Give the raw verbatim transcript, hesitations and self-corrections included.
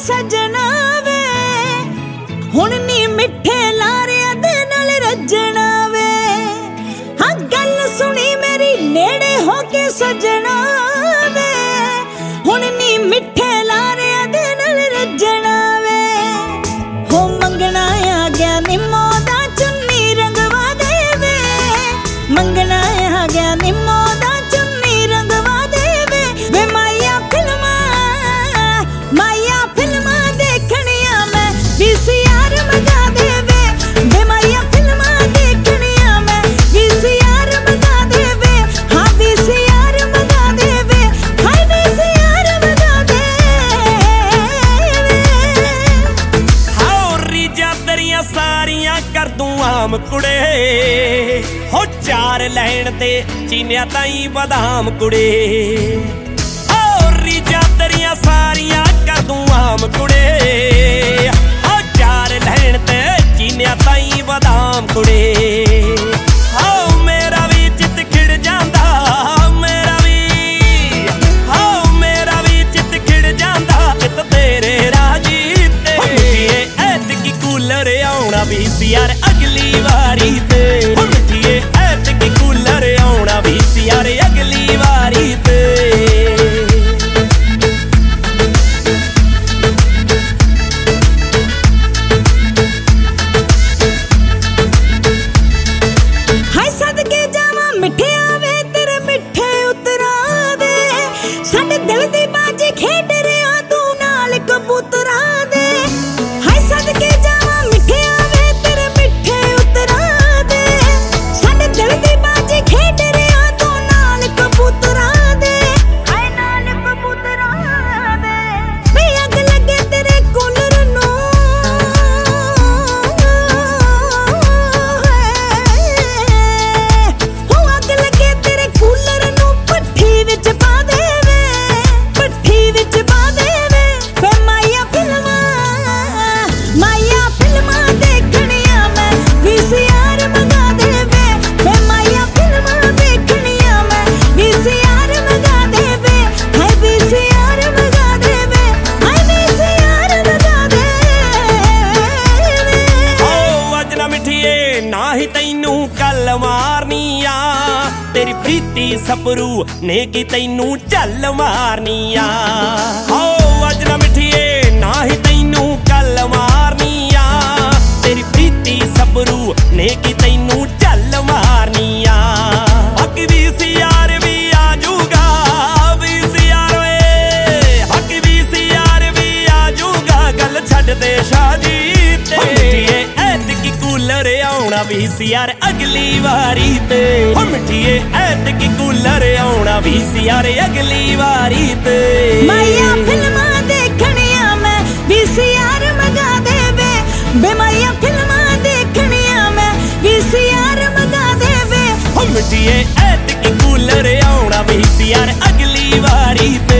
सजना वे हुण नी मिठे लारिया दे नाल रजना वे। हाँ गल सुनी मेरी नेड़े होके सजना वे हुण नी मिठे लारिया दे नाल रजना वे। हो मंगना आ गया निम्मो दा चुन्नी रंगवा दे वे, मंगना आ गया निम्मो दा चुन्नी रंगवा दे वे। वे माया फिल्मा माया फिल्मा देखनिया मैं वीसीआर मंगा दे वे। वे माया फिल्मा देखनिया मैं वीसीआर मंगा दे वे। हाँ वीसीआर मंगा दे वे, हाय वीसीआर मंगा दे वे। हाओ रीजा तेरियां सारियां कर दूं आम कुड़े, हो चार लैन ते चीनिया ताई बदाम कुड़े। ओ रीजा तेरियां सारियां कर दूं आम कुड़े, हो चार लैन ते चीनिया ताई बदाम कुड़े। हो मेरा भी चित खिड़ जांदा, मेरा भी हो मेरा भी चित खिड़ जांदा चित तेरे राजी ते। ऐतकी कूलर आउणा वीसीआर अगली वारी ते। मिठिए ऐतकी कूलर आउणा वीसीआर अगली वारी ते। हाय सदके जावा मिठे आवे तेरे मिठे उतरा दे, साडे दिल दी बाजी खेड रिया तू नाल कबूतरा दे। हाय सदके जावा मिठे आवे तेरे मिठे उतरा दे, साडे दिल दी बाजी खेड रिया तू नाल कबूतरा दे। हाय नाल कबूतरा दे वे अग लगे तेरे कूलर नू, हो अग लगे तेरे कूलर नू पट्ठी विच पा दे वे, पट्ठी विच पा दे वे। वे माया फिल्मा माया फिल्मा देखनिया मैं वीसीआर मंगा दे वे। वे माया फिल्मा देखनिया मैं वीसीआर मंगा दे वे, हाय वीसीआर मंगा दे वे, हाय वीसीआर मंगा दे वे। ओ अज ना मिठिए ना ही तैनू कल मारनी आ, तेरी प्रीति सपरू ने की तैनू झल मारनी आ। ओ अज ना मिठिए ना ही तैनू कल मारनी आ, तेरी प्रीति सपरू ने की तैनू झल मारनी आ। बाकी वीसीआर भी आ जूगा, वीसीआर वे बाकी वीसीआर भी आ जूगा, गल छड्ड दे शादी ते। मिठिए ऐतकी कूलर आउणा वीसीआर अगली वारी ते। हो मिठिए ऐतकी कूलर आउणा वीसीआर अगली वारी ते। माया फिल्मा देखनिया मैं वीसीआर मंगा दे वे। बे माया फिल्मा देखनिया मैं वीसीआर मंगा दे वे। हो मिठिए ऐतकी कूलर आउणा वीसीआर अगली वारी ते।